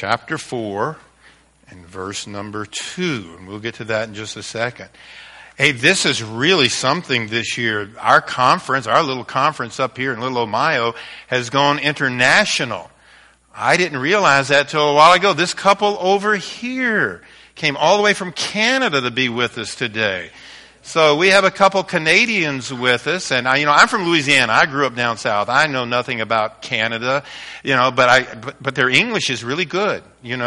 chapter 4 and verse number 2. And we'll get to that in just a second. Hey, this is really something this year. Our conference, our little conference up here in Little Ohio, has gone international. I didn't realize that till a while ago. This couple over here came all the way from Canada to be with us today. So we have a couple Canadians with us, and I'm from Louisiana. I grew up down south. I know nothing about Canada, but their English is really good.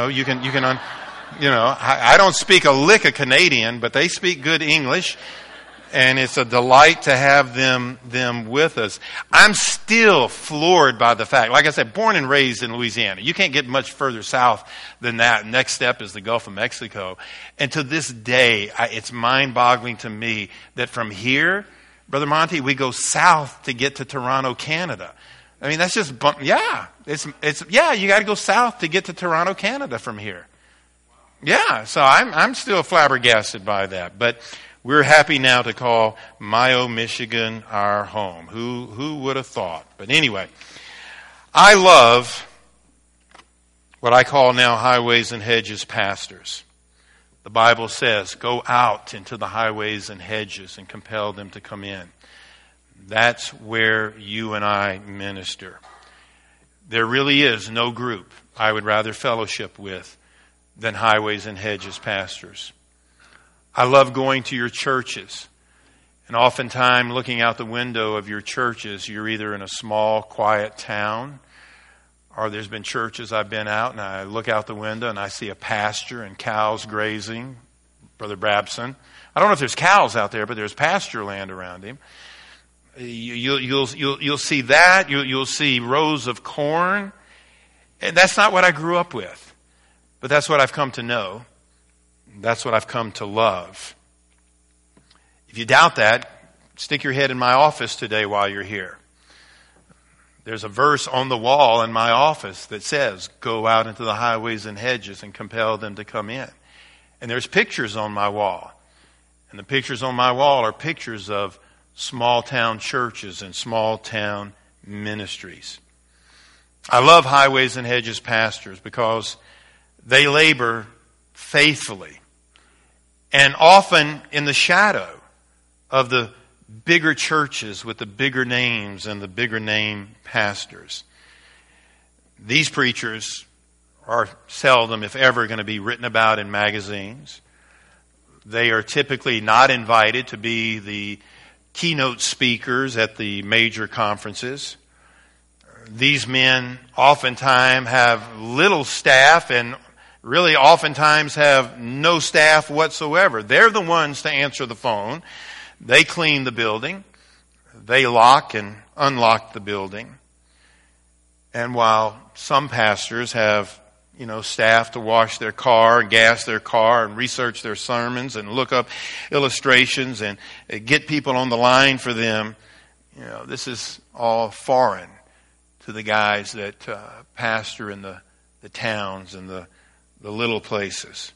I don't speak a lick of Canadian, but they speak good English, and it's a delight to have them with us. I'm still floored by the fact, like I said, born and raised in Louisiana. You can't get much further south than that. Next step is the Gulf of Mexico. And to this day, it's mind-boggling to me that from here, Brother Monty, we go south to get to Toronto, Canada. I mean, that's just, you got to go south to get to Toronto, Canada from here. Yeah, so I'm still flabbergasted by that. But we're happy now to call Mayo, Michigan our home. Who would have thought? But anyway, I love what I call now highways and hedges pastors. The Bible says, go out into the highways and hedges and compel them to come in. That's where you and I minister. There really is no group I would rather fellowship with than highways and hedges pastors. I love going to your churches. And oftentimes looking out the window of your churches, you're either in a small, quiet town, or there's been churches I've been out and I look out the window and I see a pasture and cows grazing. Brother Brabson. I don't know if there's cows out there, but there's pasture land around him. You'll see that. You'll see rows of corn. And that's not what I grew up with. But that's what I've come to know. That's what I've come to love. If you doubt that, stick your head in my office today while you're here. There's a verse on the wall in my office that says, go out into the highways and hedges and compel them to come in. And there's pictures on my wall. And the pictures on my wall are pictures of small town churches and small town ministries. I love highways and hedges pastors because they labor faithfully and often in the shadow of the bigger churches with the bigger names and the bigger name pastors. These preachers are seldom, if ever, going to be written about in magazines. They are typically not invited to be the keynote speakers at the major conferences. These men oftentimes have little staff and really oftentimes have no staff whatsoever. They're the ones to answer the phone. They clean the building. They lock and unlock the building. And while some pastors have, staff to wash their car and gas their car and research their sermons and look up illustrations and get people on the line for them, this is all foreign to the guys that pastor in the towns and the little places.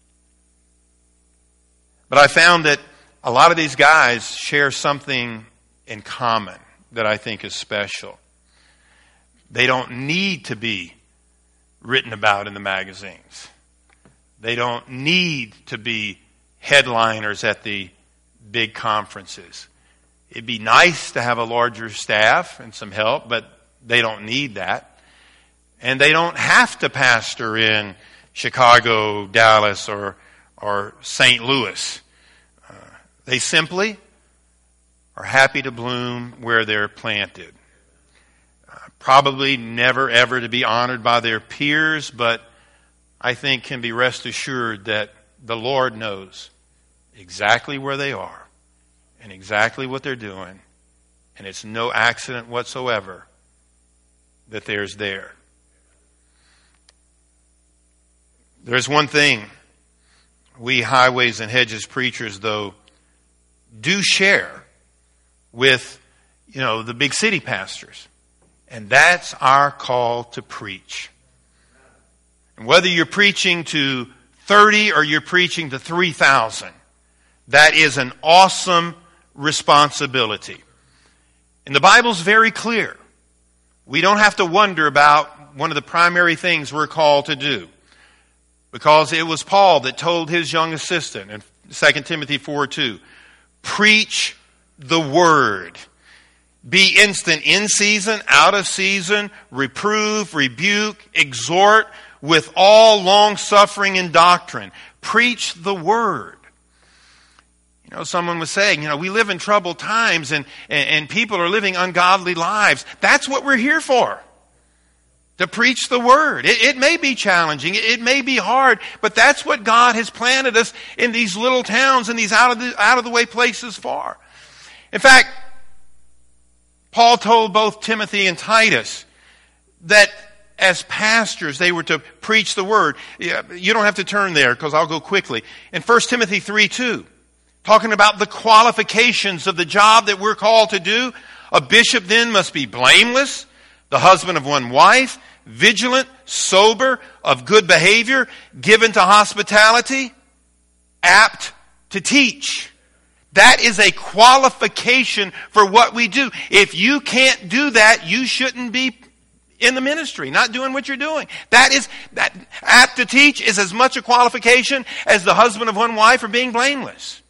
But I found that a lot of these guys share something in common that I think is special. They don't need to be written about in the magazines. They don't need to be headliners at the big conferences. It'd be nice to have a larger staff and some help, but they don't need that. And they don't have to pastor in Chicago, Dallas, or St. Louis. They simply are happy to bloom where they're planted. Probably never ever to be honored by their peers, but I think can be rest assured that the Lord knows exactly where they are and exactly what they're doing. And it's no accident whatsoever that there's there. There's one thing we highways and hedges preachers, though, do share with, the big city pastors. And that's our call to preach. And whether you're preaching to 30 or you're preaching to 3,000, that is an awesome responsibility. And the Bible's very clear. We don't have to wonder about one of the primary things we're called to do. Because it was Paul that told his young assistant in 2 Timothy 4:2, preach the word. Be instant in season, out of season, reprove, rebuke, exhort with all long suffering and doctrine. Preach the word. You know, someone was saying, we live in troubled times and people are living ungodly lives. That's what we're here for. To preach the word. It may be challenging. It may be hard, but that's what God has planted us in these little towns and these out of the way places for. In fact, Paul told both Timothy and Titus that as pastors they were to preach the word. You don't have to turn there because I'll go quickly. In 1 Timothy 3:2, talking about the qualifications of the job that we're called to do, a bishop then must be blameless, the husband of one wife, vigilant, sober, of good behavior, given to hospitality, apt to teach. That is a qualification for what we do. If you can't do that, you shouldn't be in the ministry, not doing what you're doing. That apt to teach is as much a qualification as the husband of one wife or being blameless.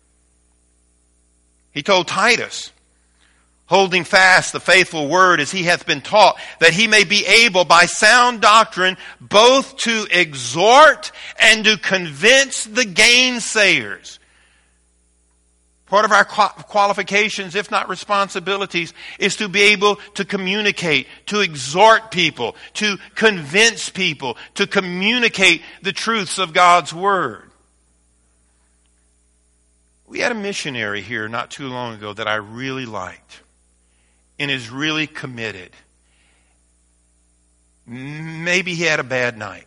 He told Titus, holding fast the faithful word as he hath been taught, that he may be able by sound doctrine both to exhort and to convince the gainsayers. Part of our qualifications, if not responsibilities, is to be able to communicate, to exhort people, to convince people, to communicate the truths of God's Word. We had a missionary here not too long ago that I really liked and is really committed. Maybe he had a bad night.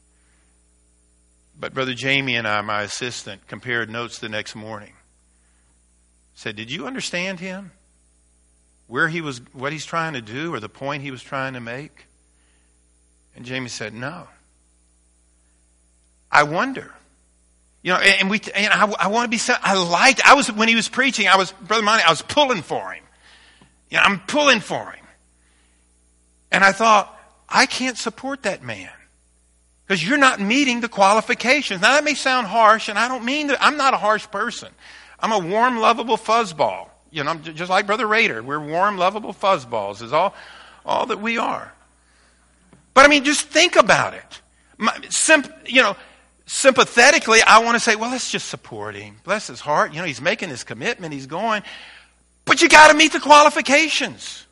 But Brother Jamie and I, my assistant, compared notes the next morning. Said, did you understand him? Where he was, what he's trying to do, or the point he was trying to make? And Jamie said, no. I wonder. I want to be, when he was preaching, Brother Monty, I was pulling for him. I'm pulling for him. And I thought, I can't support that man. Because you're not meeting the qualifications. Now that may sound harsh, and I don't mean that. I'm not a harsh person. I'm a warm, lovable fuzzball. I'm just like Brother Rader. We're warm, lovable fuzzballs is all that we are. But just think about it. Sympathetically, I want to say, well, let's just support him. Bless his heart. He's making his commitment. He's going. But you got to meet the qualifications.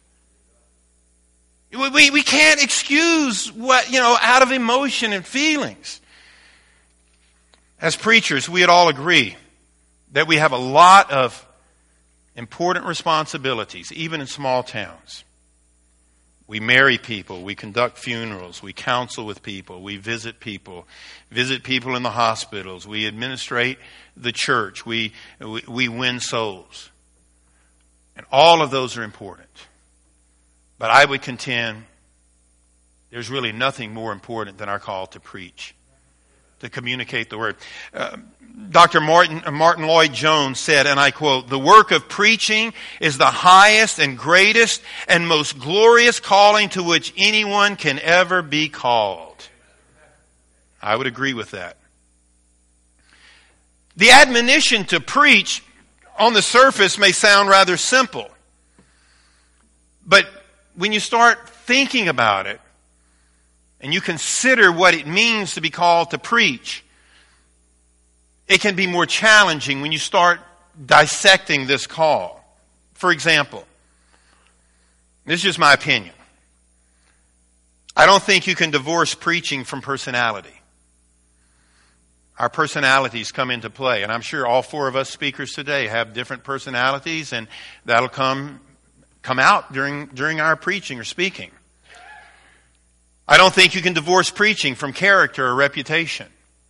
We can't excuse what, out of emotion and feelings. As preachers, we'd all agree that we have a lot of important responsibilities, even in small towns. We marry people, we conduct funerals, we counsel with people, we visit people in the hospitals, we administrate the church, we win souls. And all of those are important. But I would contend there's really nothing more important than our call to preach, to communicate the word. Dr. Martin Lloyd-Jones said, and I quote, "The work of preaching is the highest and greatest and most glorious calling to which anyone can ever be called." I would agree with that. The admonition to preach on the surface may sound rather simple. But when you start thinking about it and you consider what it means to be called to preach, it can be more challenging when you start dissecting this call. For example, this is just my opinion. I don't think you can divorce preaching from personality. Our personalities come into play, and I'm sure all four of us speakers today have different personalities, and that'll come out during our preaching or speaking. I don't think you can divorce preaching from character or reputation.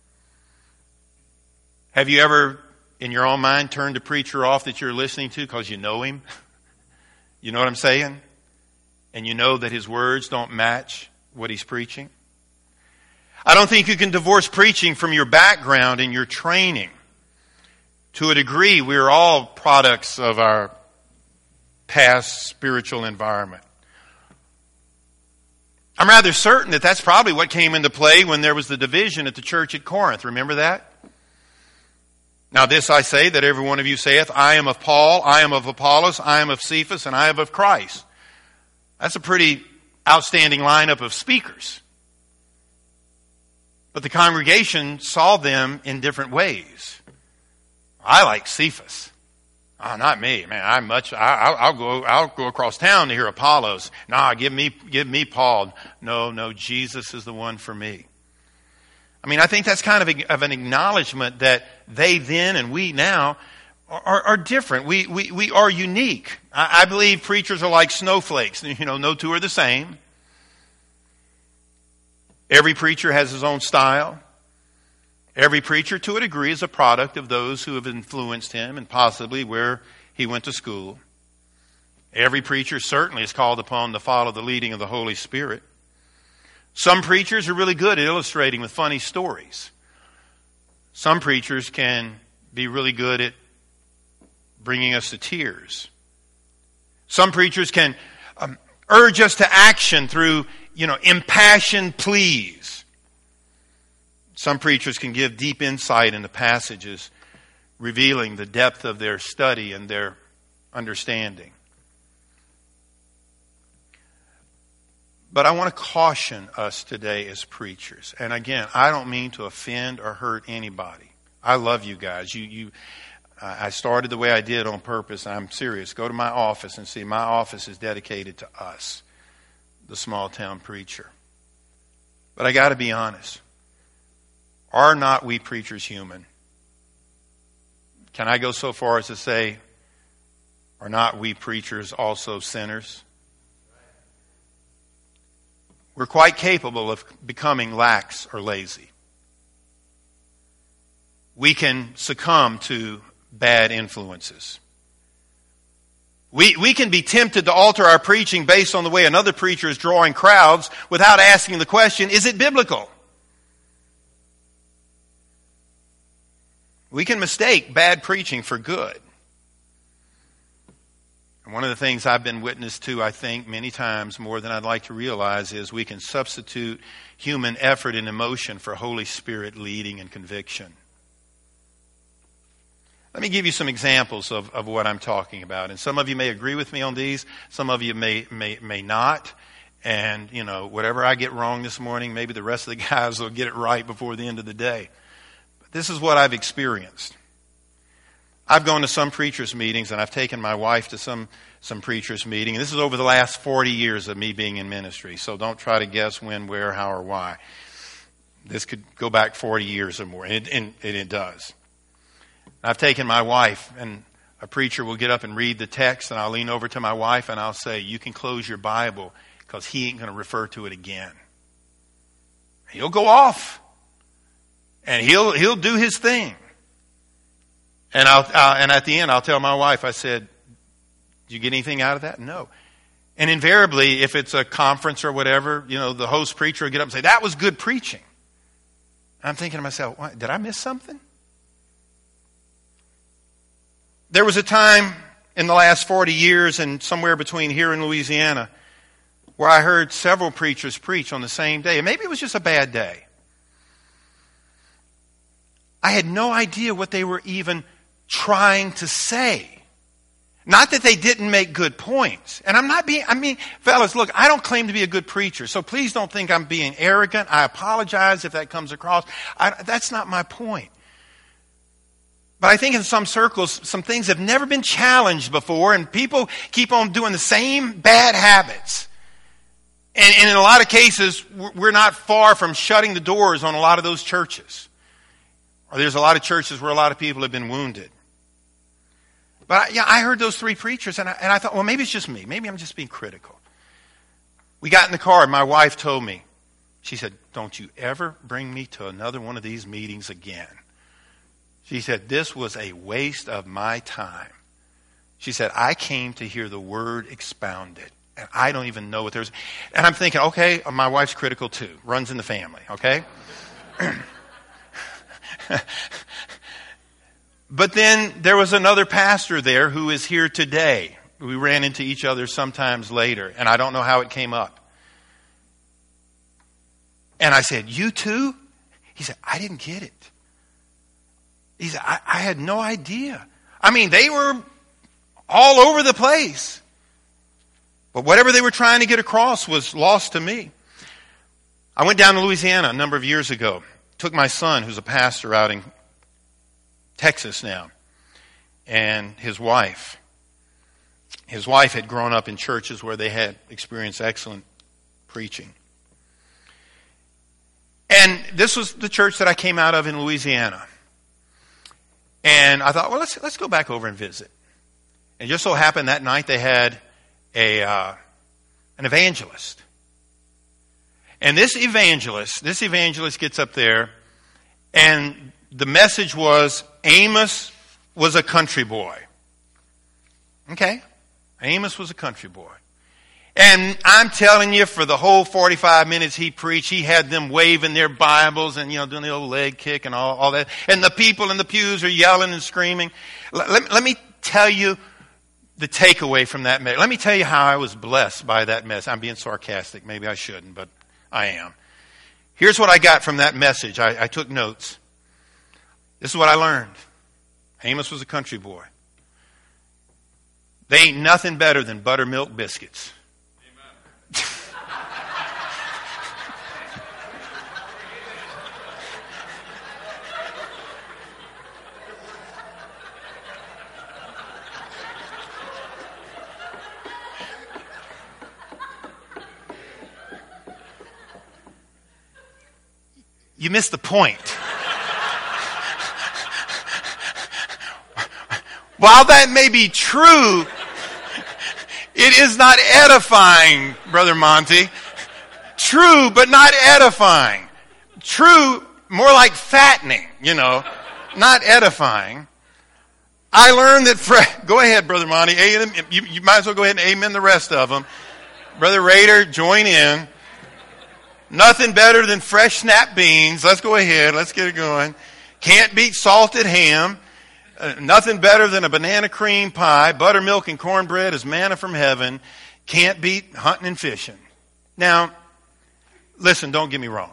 Have you ever, in your own mind, turned a preacher off that you're listening to because you know him? You know what I'm saying? And you know that his words don't match what he's preaching? I don't think you can divorce preaching from your background and your training. To a degree, we're all products of our past spiritual environment. I'm rather certain that that's probably what came into play when there was the division at the church at Corinth. Remember that? Now this I say, that every one of you saith, I am of Paul, I am of Apollos, I am of Cephas, and I am of Christ. That's a pretty outstanding lineup of speakers. But the congregation saw them in different ways. I like Cephas. Oh, not me, man. I'll go across town to hear Apollos. Nah, give me Paul. No, Jesus is the one for me. I mean, I think that's kind of an acknowledgement that they then and we now are different. We are unique. I believe preachers are like snowflakes. No two are the same. Every preacher has his own style. Every preacher, to a degree, is a product of those who have influenced him and possibly where he went to school. Every preacher certainly is called upon to follow the leading of the Holy Spirit. Some preachers are really good at illustrating with funny stories. Some preachers can be really good at bringing us to tears. Some preachers can urge us to action through, impassioned pleas. Some preachers can give deep insight into passages, revealing the depth of their study and their understanding. But I want to caution us today as preachers. And again, I don't mean to offend or hurt anybody. I love you guys. I started the way I did on purpose. I'm serious. Go to my office and see. My office is dedicated to us, the small town preacher. But I got to be honest. Are not we preachers human? Can I go so far as to say, are not we preachers also sinners? We're quite capable of becoming lax or lazy. We can succumb to bad influences. We can be tempted to alter our preaching based on the way another preacher is drawing crowds without asking the question, is it biblical? We can mistake bad preaching for good. And one of the things I've been witness to, I think, many times more than I'd like to realize is we can substitute human effort and emotion for Holy Spirit leading and conviction. Let me give you some examples of what I'm talking about. And some of you may agree with me on these. Some of you may not. And, whatever I get wrong this morning, maybe the rest of the guys will get it right before the end of the day. This is what I've experienced. I've gone to some preachers' meetings, and I've taken my wife to some preachers' meeting. And this is over the last 40 years of me being in ministry. So don't try to guess when, where, how, or why. This could go back 40 years or more, and it does. I've taken my wife, and a preacher will get up and read the text, and I'll lean over to my wife, and I'll say, you can close your Bible, because he ain't going to refer to it again. He'll go off. And he'll do his thing. And and at the end I'll tell my wife, I said, did you get anything out of that? No. And invariably, if it's a conference or whatever, the host preacher will get up and say, that was good preaching. I'm thinking to myself, what, did I miss something? There was a time in the last 40 years and somewhere between here and Louisiana where I heard several preachers preach on the same day. And maybe it was just a bad day. I had no idea what they were even trying to say. Not that they didn't make good points. And fellas, look, I don't claim to be a good preacher, so please don't think I'm being arrogant. I apologize if that comes across. That's not my point. But I think in some circles, some things have never been challenged before, and people keep on doing the same bad habits. And in a lot of cases, we're not far from shutting the doors on a lot of those churches. Or there's a lot of churches where a lot of people have been wounded. But I heard those three preachers, and I thought, well, maybe it's just me. Maybe I'm just being critical. We got in the car, and my wife told me, she said, don't you ever bring me to another one of these meetings again. She said, this was a waste of my time. She said, I came to hear the word expounded, and I don't even know what there's. And I'm thinking, okay, my wife's critical too. Runs in the family, okay? But then there was another pastor there who is here today. We ran into each other sometimes later, and I don't know how it came up. And I said, you too? He said, I didn't get it. He said, I had no idea. I mean, they were all over the place. But whatever they were trying to get across was lost to me. I went down to Louisiana a number of years ago. Took my son, who's a pastor out in Texas now, and his wife. His wife had grown up in churches where they had experienced excellent preaching. And this was the church that I came out of in Louisiana. And I thought, well, let's go back over and visit. And it just so happened that night they had an evangelist. And this evangelist gets up there, and the message was, Amos was a country boy. Okay? Amos was a country boy. And I'm telling you, for the whole 45 minutes he preached, he had them waving their Bibles and, doing the old leg kick and all that. And the people in the pews are yelling and screaming. Let me tell you the takeaway from that message. Let me tell you how I was blessed by that message. I'm being sarcastic. Maybe I shouldn't, but I am. Here's what I got from that message. I took notes. This is what I learned. Amos was a country boy. They ain't nothing better than buttermilk biscuits. You missed the point. While that may be true, it is not edifying, Brother Monty. True, but not edifying. True, more like fattening, not edifying. I learned that, go ahead, Brother Monty. You might as well go ahead and amen the rest of them. Brother Rader, join in. Nothing better than fresh snap beans. Let's go ahead. Let's get it going. Can't beat salted ham. Nothing better than a banana cream pie. Buttermilk and cornbread is manna from heaven. Can't beat hunting and fishing. Now, listen, don't get me wrong.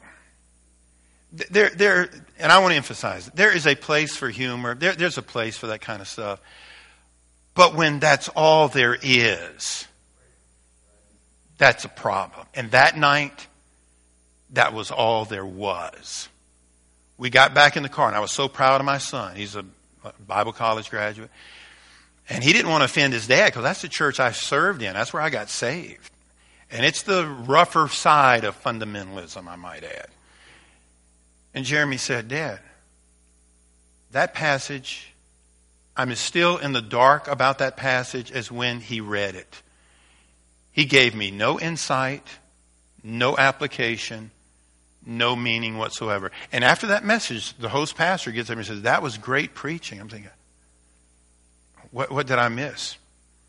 And I want to emphasize, there is a place for humor. There's a place for that kind of stuff. But when that's all there is, that's a problem. And that night, that was all there was. We got back in the car, and I was so proud of my son. He's a Bible college graduate. And he didn't want to offend his dad, because that's the church I served in. That's where I got saved. And it's the rougher side of fundamentalism, I might add. And Jeremy said, Dad, that passage, I'm as still in the dark about that passage as when he read it. He gave me no insight, no application, no meaning whatsoever. And after that message, the host pastor gets up and says, that was great preaching. I'm thinking, what did I miss?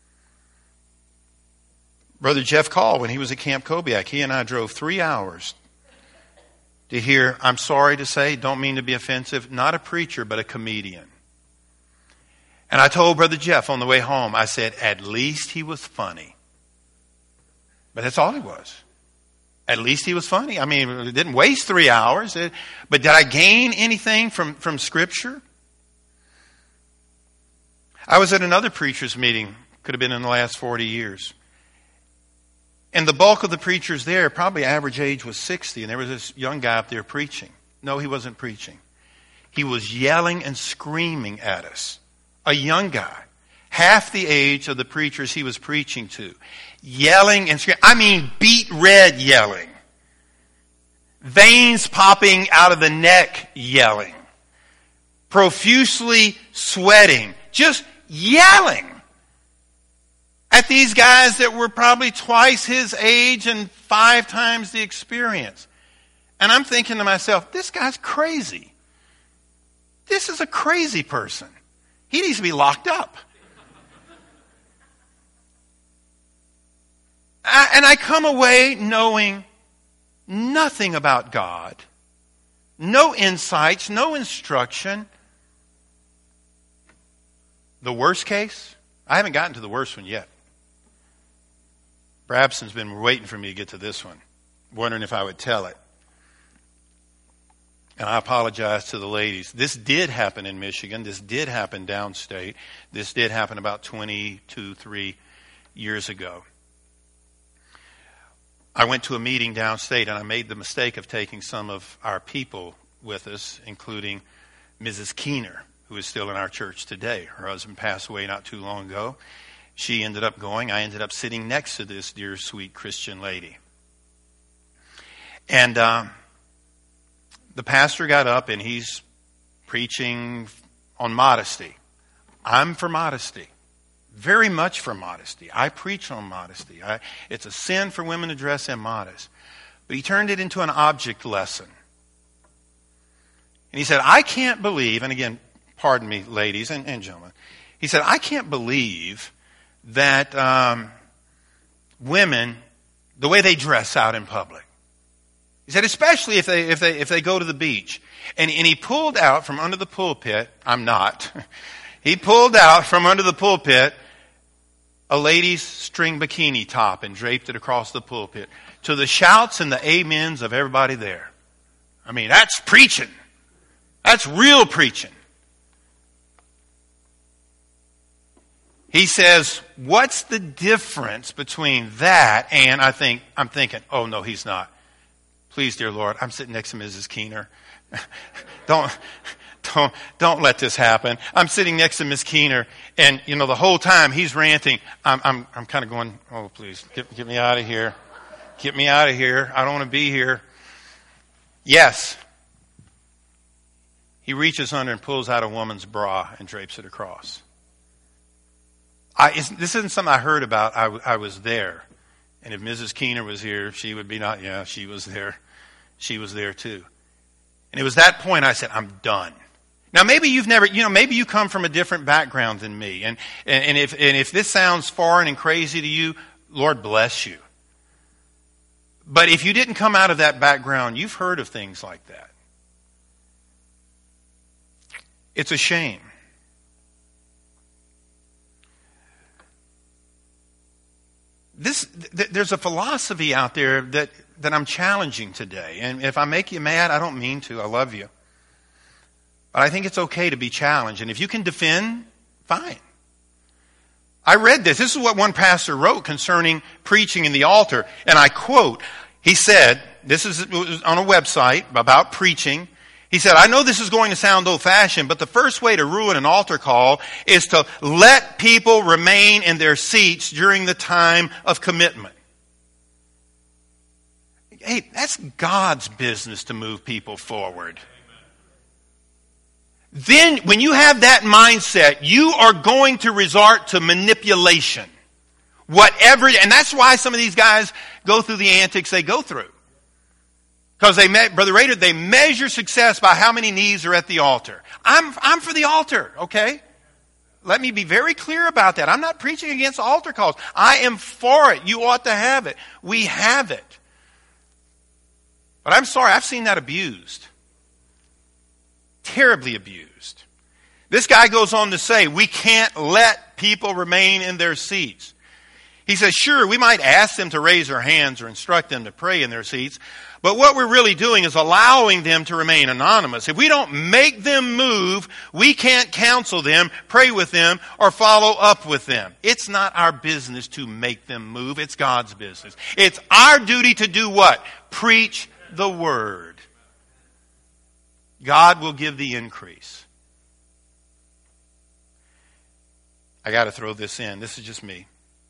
Brother Jeff Call, when he was at Camp Kobiak, he and I drove 3 hours to hear, I'm sorry to say, don't mean to be offensive, not a preacher, but a comedian. And I told Brother Jeff on the way home, I said, at least he was funny. But that's all he was. At least he was funny. I mean, it didn't waste 3 hours. But did I gain anything from Scripture? I was at another preacher's meeting, could have been in the last 40 years. And the bulk of the preachers there, probably average age was 60, and there was this young guy up there preaching. No, he wasn't preaching. He was yelling and screaming at us. A young guy, half the age of the preachers he was preaching to. Yelling and screaming. I mean, beet red yelling. Veins popping out of the neck yelling. Profusely sweating. Just yelling at these guys that were probably twice his age and 5 times the experience. And I'm thinking to myself, this guy's crazy. This is a crazy person. He needs to be locked up. And I come away knowing nothing about God, no insights, no instruction. The worst case, I haven't gotten to the worst one yet. Brabson's been waiting for me to get to this one, wondering if I would tell it. And I apologize to the ladies. This did happen in Michigan. This did happen downstate. This did happen about 3 years ago. I went to a meeting downstate, and I made the mistake of taking some of our people with us, including Mrs. Keener, who is still in our church today. Her husband passed away not too long ago. She ended up going. I ended up sitting next to this dear, sweet Christian lady. And the pastor got up, and he's preaching on modesty. I'm for modesty. Very much for modesty. I preach on modesty. It's a sin for women to dress immodest. But he turned it into an object lesson. And he said, I can't believe, and again, pardon me, ladies and gentlemen. He said, I can't believe that women, the way they dress out in public. He said, especially if they go to the beach. And he pulled out from under the pulpit, I'm not, he pulled out from under the pulpit a lady's string bikini top and draped it across the pulpit to the shouts and the amens of everybody there. I mean, that's preaching. That's real preaching. He says, what's the difference between that and I'm thinking, oh no, he's not. Please, dear Lord, I'm sitting next to Mrs. Keener. Don't let this happen. I'm sitting next to Miss Keener, and the whole time he's ranting. I'm kind of going, oh please, get me out of here. Get me out of here. I don't want to be here. Yes. He reaches under and pulls out a woman's bra and drapes it across. This isn't something I heard about. I was there. And if Mrs. Keener was here, she would be not. Yeah, she was there. She was there too. And it was that point I said, I'm done. Now maybe you've never, maybe you come from a different background than me. And if this sounds foreign and crazy to you, Lord bless you. But if you didn't come out of that background, you've heard of things like that. It's a shame. There's a philosophy out there that I'm challenging today. And if I make you mad, I don't mean to. I love you. But I think it's okay to be challenged. And if you can defend, fine. I read this. This is what one pastor wrote concerning preaching in the altar. And I quote, he said, this is on a website about preaching. He said, I know this is going to sound old-fashioned, but the first way to ruin an altar call is to let people remain in their seats during the time of commitment. Hey, that's God's business to move people forward. Then, when you have that mindset, you are going to resort to manipulation. And that's why some of these guys go through the antics they go through. Because Brother Rader, they measure success by how many knees are at the altar. I'm for the altar, okay? Let me be very clear about that. I'm not preaching against altar calls. I am for it. You ought to have it. We have it. But I'm sorry, I've seen that abused. Terribly abused. This guy goes on to say, we can't let people remain in their seats. He says, sure, we might ask them to raise their hands or instruct them to pray in their seats, but what we're really doing is allowing them to remain anonymous. If we don't make them move, we can't counsel them, pray with them, or follow up with them. It's not our business to make them move. It's God's business. It's our duty to do what? Preach the word. God will give the increase. I got to throw this in. This is just me.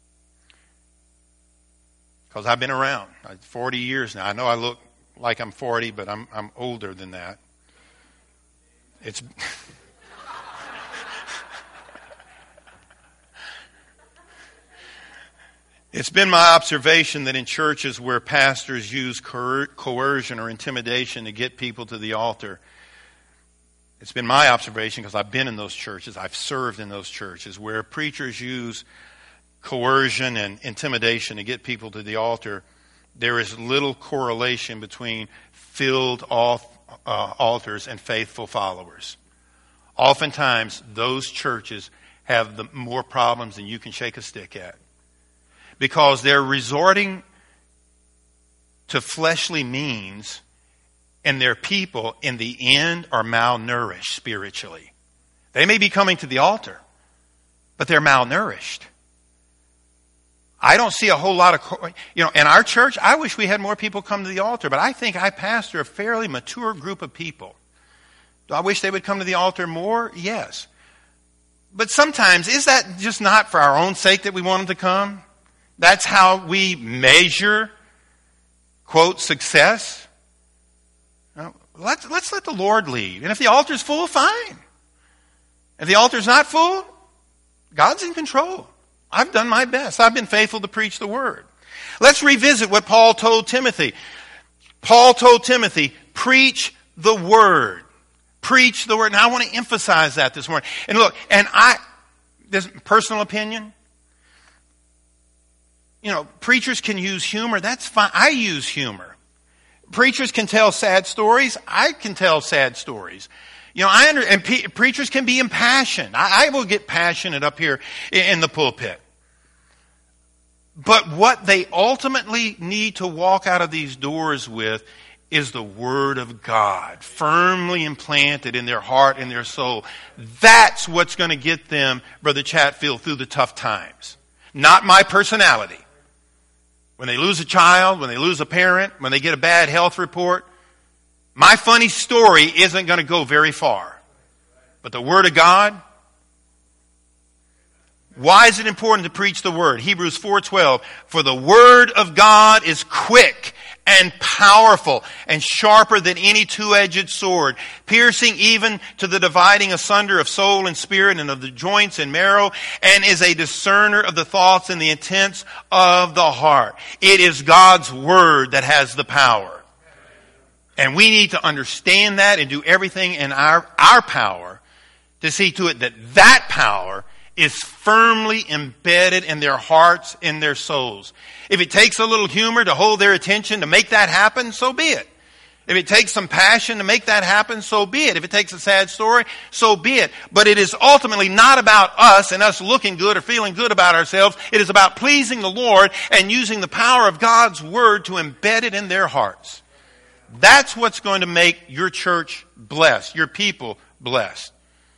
Because I've been around 40 years now. I know I look like I'm 40, but I'm older than that. It's been my observation that in churches where pastors use coercion or intimidation to get people to the altar, it's been my observation because I've been in those churches, I've served in those churches, where preachers use coercion and intimidation to get people to the altar, there is little correlation between filled altars and faithful followers. Oftentimes, those churches have more problems than you can shake a stick at. Because they're resorting to fleshly means and their people in the end are malnourished spiritually. They may be coming to the altar, but they're malnourished. I don't see a whole lot of, in our church, I wish we had more people come to the altar, but I think I pastor a fairly mature group of people. Do I wish they would come to the altar more? Yes. But sometimes, is that just not for our own sake that we want them to come? That's how we measure, quote, success? Let's let the Lord lead. And if the altar's full, fine. If the altar's not full, God's in control. I've done my best. I've been faithful to preach the word. Let's revisit what Paul told Timothy. Paul told Timothy, preach the word. Preach the word. Now I want to emphasize that this morning. And look, this personal opinion, preachers can use humor. That's fine. I use humor. Preachers can tell sad stories. I can tell sad stories. Preachers can be impassioned. I will get passionate up here in the pulpit. But what they ultimately need to walk out of these doors with is the Word of God, firmly implanted in their heart and their soul. That's what's going to get them, Brother Chatfield, through the tough times. Not my personality. When they lose a child, when they lose a parent, when they get a bad health report, my funny story isn't going to go very far. But the Word of God, why is it important to preach the Word? Hebrews 4:12, for the Word of God is quick and powerful and sharper than any two-edged sword, piercing even to the dividing asunder of soul and spirit and of the joints and marrow, and is a discerner of the thoughts and the intents of the heart. It is God's Word that has the power. And we need to understand that and do everything in our power to see to it that that power is firmly embedded in their hearts, in their souls. If it takes a little humor to hold their attention to make that happen, so be it. If it takes some passion to make that happen, so be it. If it takes a sad story, so be it. But it is ultimately not about us and us looking good or feeling good about ourselves. It is about pleasing the Lord and using the power of God's Word to embed it in their hearts. That's what's going to make your church blessed, your people blessed.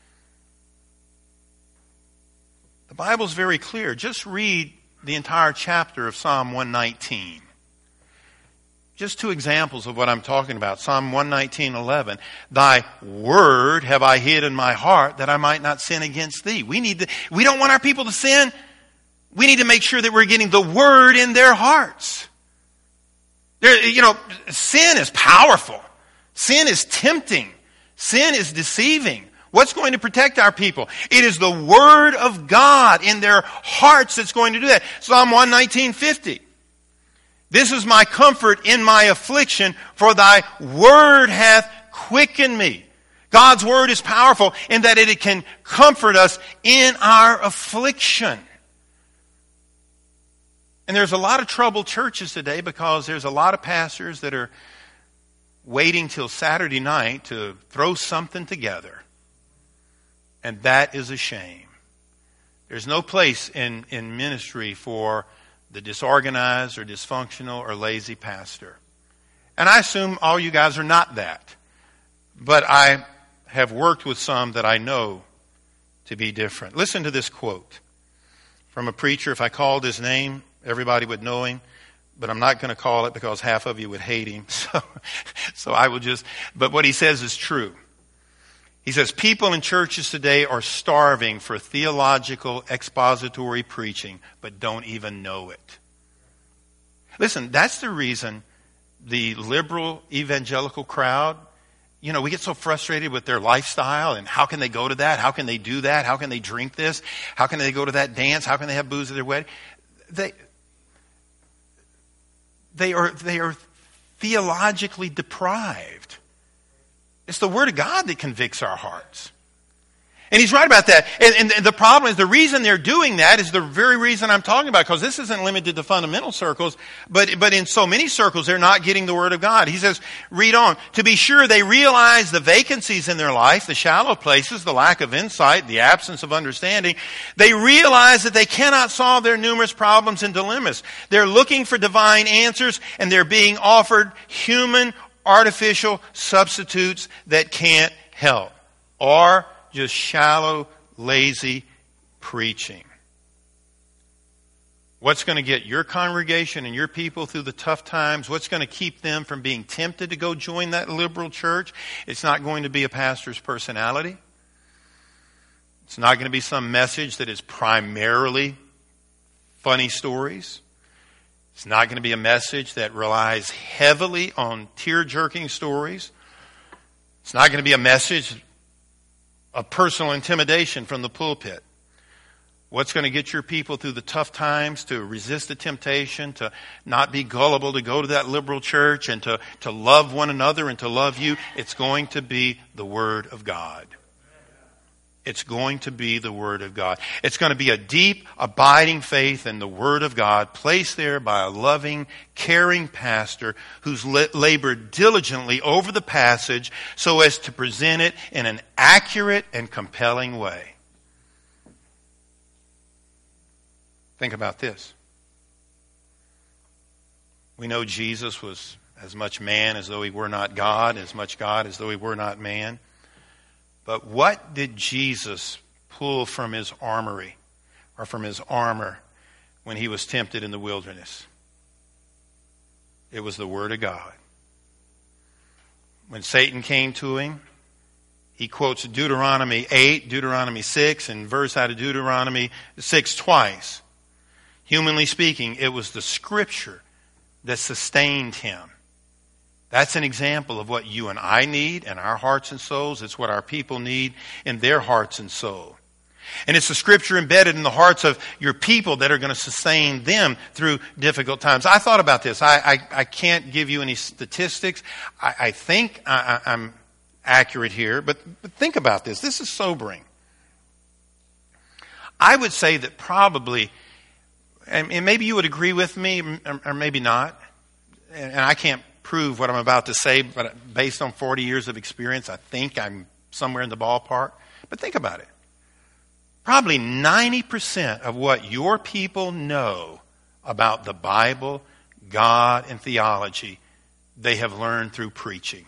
The Bible's very clear. Just read the entire chapter of Psalm 119. Just two examples of what I'm talking about. Psalm 119:11. Thy word have I hid in my heart that I might not sin against thee. We don't want our people to sin. We need to make sure that we're getting the word in their hearts. Sin is powerful. Sin is tempting. Sin is deceiving. What's going to protect our people? It is the Word of God in their hearts that's going to do that. Psalm 119:50. This is my comfort in my affliction, for thy word hath quickened me. God's word is powerful in that it can comfort us in our affliction. And there's a lot of troubled churches today because there's a lot of pastors that are waiting till Saturday night to throw something together. And that is a shame. There's no place in ministry for the disorganized or dysfunctional or lazy pastor. And I assume all you guys are not that. But I have worked with some that I know to be different. Listen to this quote from a preacher. If I called his name, everybody would know him. But I'm not going to call it because half of you would hate him. So I will just, but what he says is true. He says, people in churches today are starving for theological expository preaching, but don't even know it. Listen, that's the reason the liberal evangelical crowd, we get so frustrated with their lifestyle and how can they go to that? How can they do that? How can they drink this? How can they go to that dance? How can they have booze at their wedding? They are theologically deprived. It's the Word of God that convicts our hearts. And he's right about that. And the problem is the reason they're doing that is the very reason I'm talking about, because this isn't limited to fundamental circles, but in so many circles they're not getting the Word of God. He says, read on. To be sure, they realize the vacancies in their life, the shallow places, the lack of insight, the absence of understanding. They realize that they cannot solve their numerous problems and dilemmas. They're looking for divine answers, and they're being offered human artificial substitutes that can't help, or just shallow, lazy preaching. What's going to get your congregation and your people through the tough times? What's going to keep them from being tempted to go join that liberal church? It's not going to be a pastor's personality. It's not going to be some message that is primarily funny stories. It's not going to be a message that relies heavily on tear-jerking stories. It's not going to be a message of personal intimidation from the pulpit. What's going to get your people through the tough times, to resist the temptation, to not be gullible, to go to that liberal church and to love one another and to love you? It's going to be the Word of God. It's going to be the Word of God. It's going to be a deep, abiding faith in the Word of God, placed there by a loving, caring pastor who's labored diligently over the passage so as to present it in an accurate and compelling way. Think about this. We know Jesus was as much man as though he were not God, as much God as though he were not man. But what did Jesus pull from his armory or from his armor when he was tempted in the wilderness? It was the Word of God. When Satan came to him, he quotes Deuteronomy 8, Deuteronomy 6, and verse out of Deuteronomy 6 twice. Humanly speaking, it was the Scripture that sustained him. That's an example of what you and I need in our hearts and souls. It's what our people need in their hearts and soul. And it's the Scripture embedded in the hearts of your people that are going to sustain them through difficult times. I thought about this. I can't give you any statistics. I think I'm accurate here, but think about this. This is sobering. I would say that probably, and maybe you would agree with me, or maybe not, and I can't prove what I'm about to say, but based on 40 years of experience, I think I'm somewhere in the ballpark. But think about it. Probably 90% of what your people know about the Bible, God, and theology, they have learned through preaching.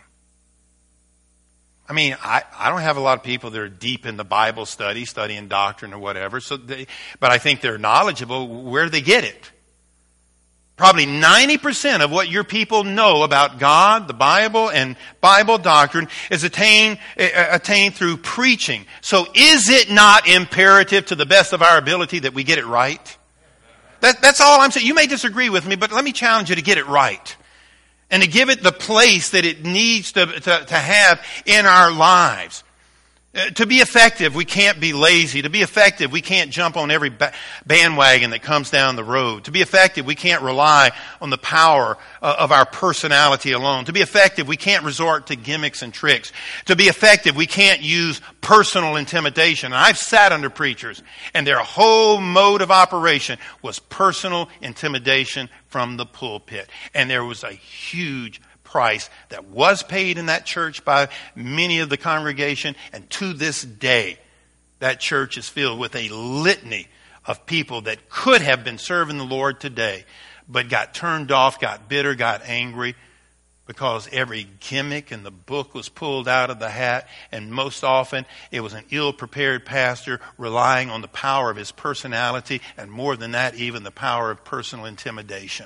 I mean, I don't have a lot of people that are deep in the Bible studying doctrine or whatever, but I think they're knowledgeable. Where do they get it? Probably 90% of what your people know about God, the Bible, and Bible doctrine is attained through preaching. So is it not imperative to the best of our ability that we get it right? That's all I'm saying. You may disagree with me, but let me challenge you to get it right. And to give it the place that it needs to have in our lives. To be effective, we can't be lazy. To be effective, we can't jump on every bandwagon that comes down the road. To be effective, we can't rely on the power of our personality alone. To be effective, we can't resort to gimmicks and tricks. To be effective, we can't use personal intimidation. And I've sat under preachers, and their whole mode of operation was personal intimidation from the pulpit. And there was a huge price that was paid in that church by many of the congregation, and to this day that church is filled with a litany of people that could have been serving the Lord today but got turned off, got bitter, got angry because every gimmick in the book was pulled out of the hat, and most often it was an ill-prepared pastor relying on the power of his personality, and more than that, even the power of personal intimidation.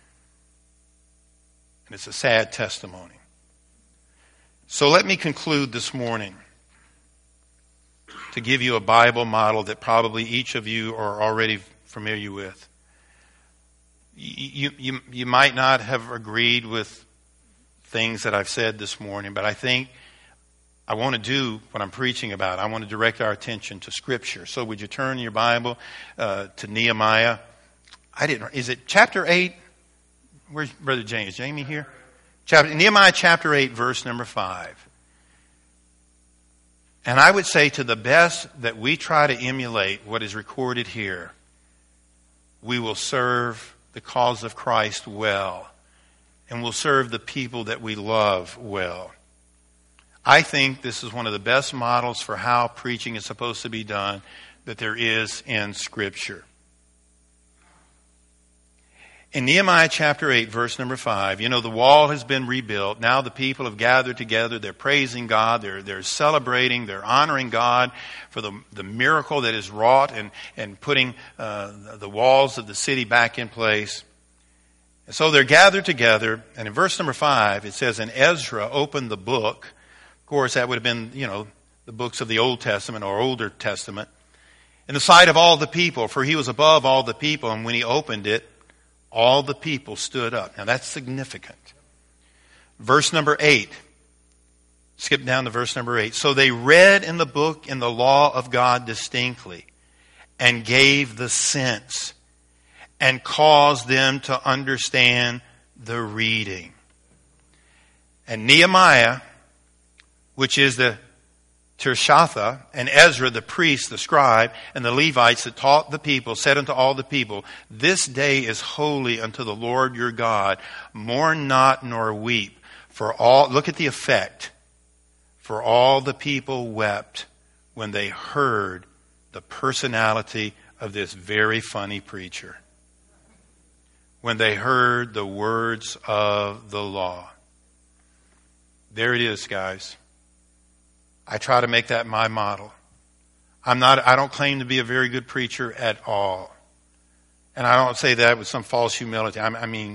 It's a sad testimony. So let me conclude this morning to give you a Bible model that probably each of you are already familiar with. You might not have agreed with things that I've said this morning, but I think I want to do what I'm preaching about. I want to direct our attention to Scripture. So would you turn your Bible to Nehemiah? Is it chapter 8? Where's Brother James? Is Jamie here? Nehemiah chapter 8, verse number 5. And I would say, to the best that we try to emulate what is recorded here, we will serve the cause of Christ well, and will serve the people that we love well. I think this is one of the best models for how preaching is supposed to be done that there is in Scripture. In Nehemiah chapter 8, verse number 5, the wall has been rebuilt. Now the people have gathered together. They're praising God. They're celebrating. They're honoring God for the miracle that is wrought and putting the walls of the city back in place. And so they're gathered together. And in verse number 5, it says, and Ezra opened the book. Of course, that would have been, the books of the Old Testament or Older Testament. In the sight of all the people, for he was above all the people. And when he opened it, all the people stood up. Now that's significant. Verse number 8. Skip down to verse number 8. So they read in the book in the law of God distinctly and gave the sense and caused them to understand the reading. And Nehemiah, which is the Tirshatha, and Ezra, the priest, the scribe, and the Levites that taught the people, said unto all the people, this day is holy unto the Lord your God. Mourn not nor weep. For all, look at the effect. For all the people wept when they heard the personality of this very funny preacher. When they heard the words of the law. There it is, guys. I try to make that my model. I don't claim to be a very good preacher at all. And I don't say that with some false humility. I mean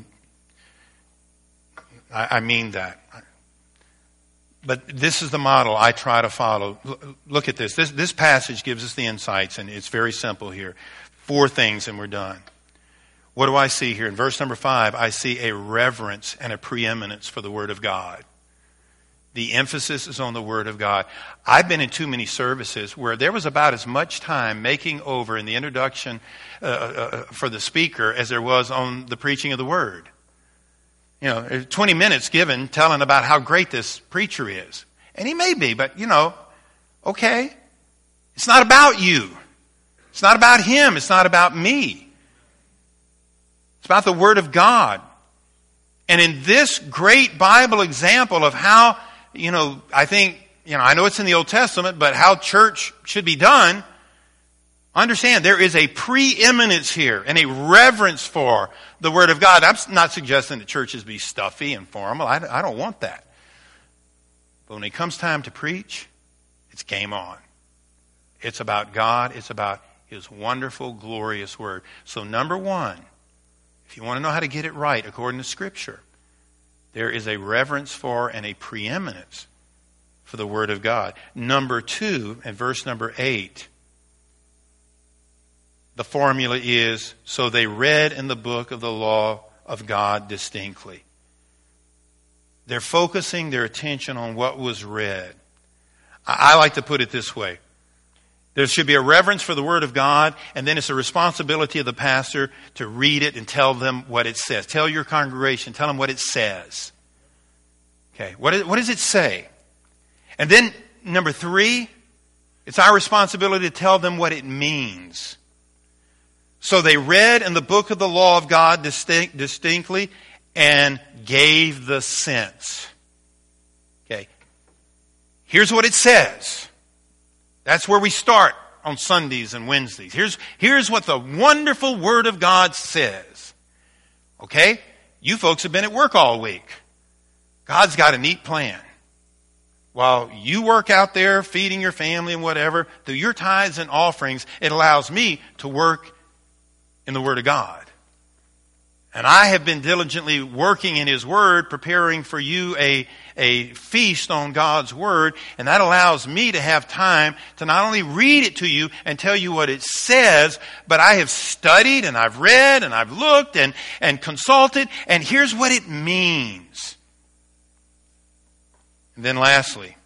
that. But this is the model I try to follow. Look at this. This passage gives us the insights, and it's very simple here. 4 things, and we're done. What do I see here? In verse number 5, I see a reverence and a preeminence for the Word of God. The emphasis is on the Word of God. I've been in too many services where there was about as much time making over in the introduction for the speaker as there was on the preaching of the Word. 20 minutes given telling about how great this preacher is. And he may be, but, okay. It's not about you. It's not about him. It's not about me. It's about the Word of God. And in this great Bible example of how, I think, I know it's in the Old Testament, but how church should be done, understand there is a preeminence here and a reverence for the Word of God. I'm not suggesting that churches be stuffy and formal. I don't want that. But when it comes time to preach, it's game on. It's about God. It's about His wonderful, glorious Word. So number 1, if you want to know how to get it right according to Scripture, there is a reverence for and a preeminence for the Word of God. Number 2, in verse number 8, the formula is, so they read in the book of the law of God distinctly. They're focusing their attention on what was read. I like to put it this way. There should be a reverence for the Word of God, and then it's a responsibility of the pastor to read it and tell them what it says. Tell your congregation, tell them what it says. Okay, what does it say? And then, number 3, it's our responsibility to tell them what it means. So they read in the book of the law of God distinctly and gave the sense. Okay, here's what it says. That's where we start on Sundays and Wednesdays. Here's what the wonderful Word of God says. Okay? You folks have been at work all week. God's got a neat plan. While you work out there feeding your family and whatever, through your tithes and offerings, it allows me to work in the Word of God. And I have been diligently working in His Word, preparing for you a feast on God's Word. And that allows me to have time to not only read it to you and tell you what it says, but I have studied and I've read and I've looked and consulted. And here's what it means. And then lastly,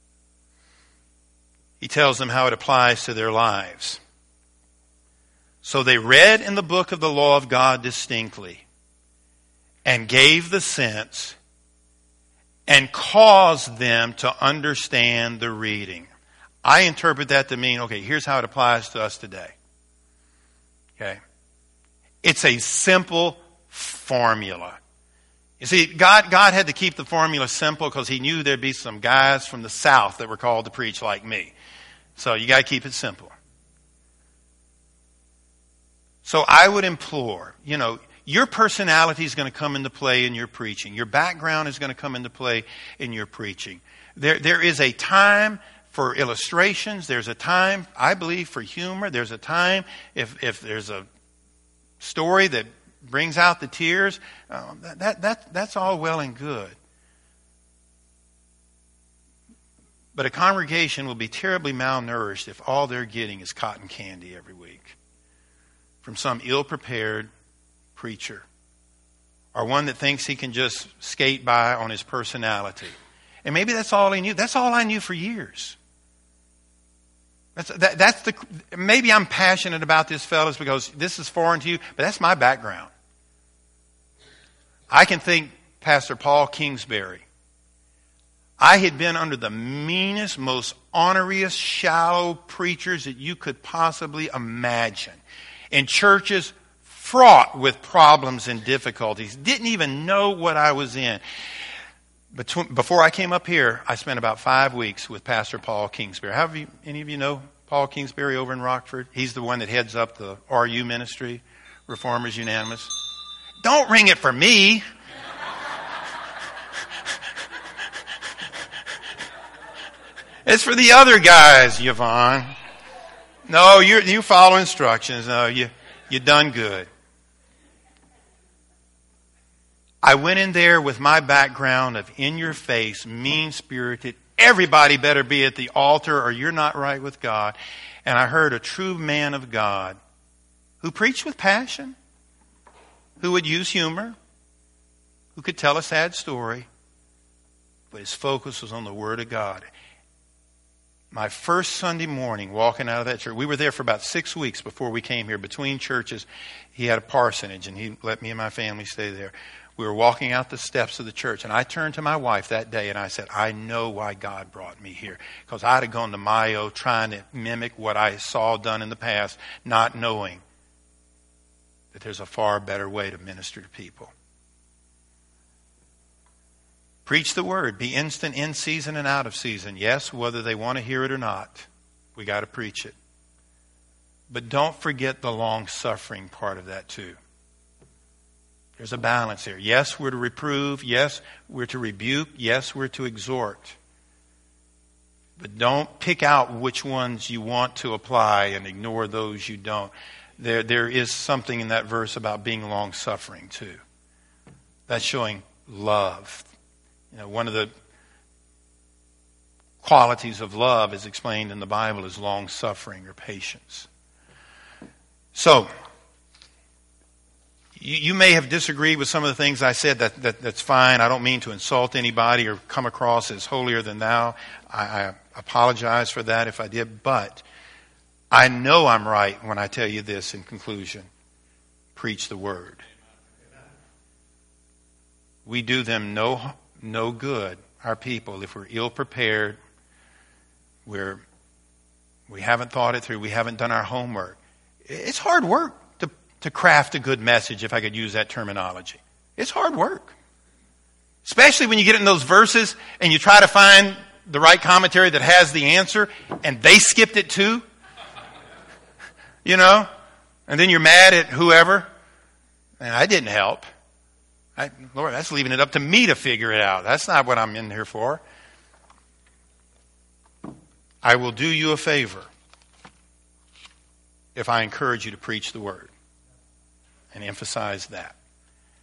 he tells them how it applies to their lives. So they read in the book of the law of God distinctly and gave the sense and caused them to understand the reading. I interpret that to mean, okay, here's how it applies to us today. Okay? It's a simple formula. You see, God had to keep the formula simple because He knew there'd be some guys from the South that were called to preach like me. So you got to keep it simple. So I would implore, your personality is going to come into play in your preaching. Your background is going to come into play in your preaching. There is a time for illustrations. There's a time, I believe, for humor. There's a time if there's a story that brings out the tears. That's all well and good. But a congregation will be terribly malnourished if all they're getting is cotton candy every week from some ill-prepared preacher, or one that thinks he can just skate by on his personality. And maybe that's all he knew. That's all I knew for years. Maybe I'm passionate about this, fellas, because this is foreign to you, but that's my background. I can think Pastor Paul Kingsbury. I had been under the meanest, most honoriest, shallow preachers that you could possibly imagine. In churches fraught with problems and difficulties. Didn't even know what I was in. Before I came up here, I spent about 5 weeks with Pastor Paul Kingsbury. Any of you know Paul Kingsbury over in Rockford? He's the one that heads up the RU ministry, Reformers Unanimous. Don't ring it for me. It's for the other guys, Yvonne. No, you follow instructions. No, you done good. I went in there with my background of in-your-face, mean-spirited, everybody better be at the altar or you're not right with God. And I heard a true man of God who preached with passion, who would use humor, who could tell a sad story, but his focus was on the Word of God. My first Sunday morning walking out of that church, we were there for about 6 weeks before we came here. Between churches, he had a parsonage and he let me and my family stay there. We were walking out the steps of the church and I turned to my wife that day and I said, I know why God brought me here. Because I'd have gone to Mayo trying to mimic what I saw done in the past, not knowing that there's a far better way to minister to people. Preach the word. Be instant in season and out of season. Yes, whether they want to hear it or not, we got to preach it. But don't forget the long-suffering part of that too. There's a balance here. Yes, we're to reprove. Yes, we're to rebuke. Yes, we're to exhort. But don't pick out which ones you want to apply and ignore those you don't. There is something in that verse about being long-suffering too. That's showing love. You know, one of the qualities of love is explained in the Bible as long-suffering or patience. So, you may have disagreed with some of the things I said. That's fine. I don't mean to insult anybody or come across as holier than thou. I apologize for that if I did. But I know I'm right when I tell you this in conclusion. Preach the word. We do them no good, our people, if we're ill-prepared, we haven't thought it through, we haven't done our homework. It's hard work to craft a good message, if I could use that terminology. It's hard work. Especially when you get in those verses and you try to find the right commentary that has the answer, and they skipped it too. You know? And then you're mad at whoever. And I didn't help. Lord, that's leaving it up to me to figure it out. That's not what I'm in here for. I will do you a favor if I encourage you to preach the word and emphasize that.